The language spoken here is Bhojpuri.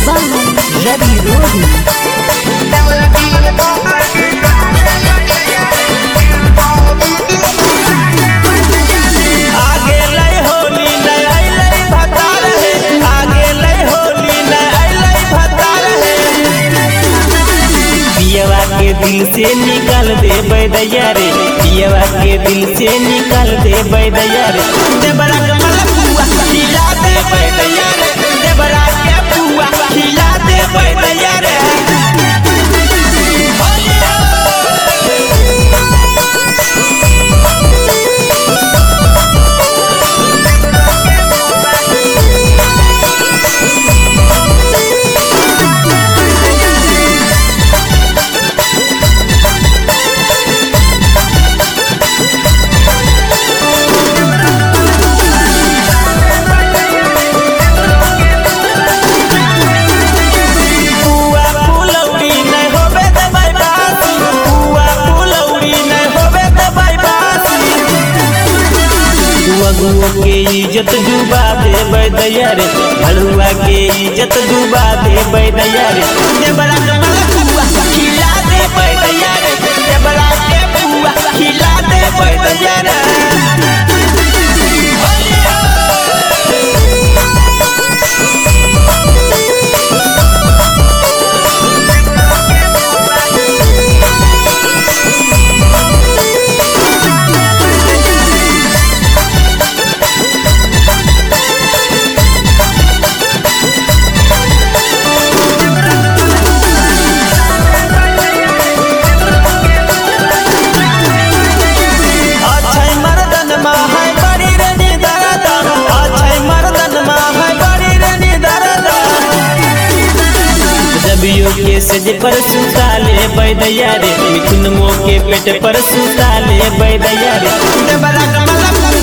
Ravi Rohi. आगे लय होली नय अइलै भतार हे, आगे लय होली नय अइलै भतार हे। पियवा के दिल से निकाल दे बैदैया रे, पियवा के दिल से निकाल दे बैदैया रे। देवरा के मलपुआ खिला दे बैदैया रे, देवरा के पुआ खिला दे बैदैया रे। अगुआ के इज्जत डूबा दे बैदैया रे, भड़ुआ के इज्जत डूबा दे बैदैया रे। देवरा के मलपुआ खिला दे बैदैया रे, देवरा के पुआ खिला दे बैदैया रे। के सज पर सुताले बैदैया रे, मिथुन मो के पेट पर सुताले बैदैया रे। देवरा के मलपुआ